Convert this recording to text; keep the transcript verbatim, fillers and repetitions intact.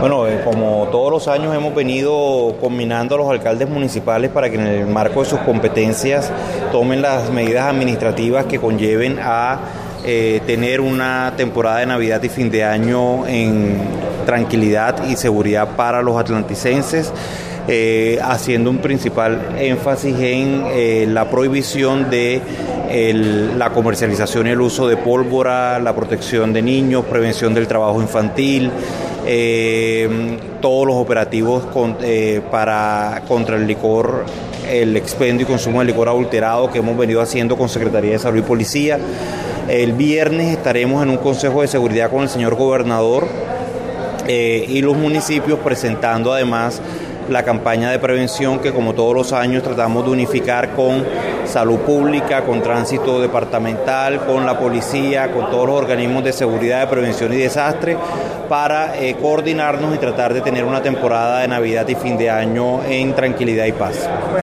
Bueno, eh, como todos los años hemos venido combinando a los alcaldes municipales para que en el marco de sus competencias tomen las medidas administrativas que conlleven a eh, tener una temporada de Navidad y fin de año en tranquilidad y seguridad para los atlanticenses. Eh, haciendo un principal énfasis en eh, la prohibición de el, la comercialización y el uso de pólvora, la protección de niños, prevención del trabajo infantil, eh, todos los operativos con, eh, para, contra el licor, el expendio y consumo de licor adulterado que hemos venido haciendo con Secretaría de Salud y Policía. El viernes estaremos en un consejo de seguridad con el señor gobernador eh, y los municipios presentando además la campaña de prevención que como todos los años tratamos de unificar con salud pública, con tránsito departamental, con la policía, con todos los organismos de seguridad, de prevención y desastre para eh, coordinarnos y tratar de tener una temporada de Navidad y fin de año en tranquilidad y paz.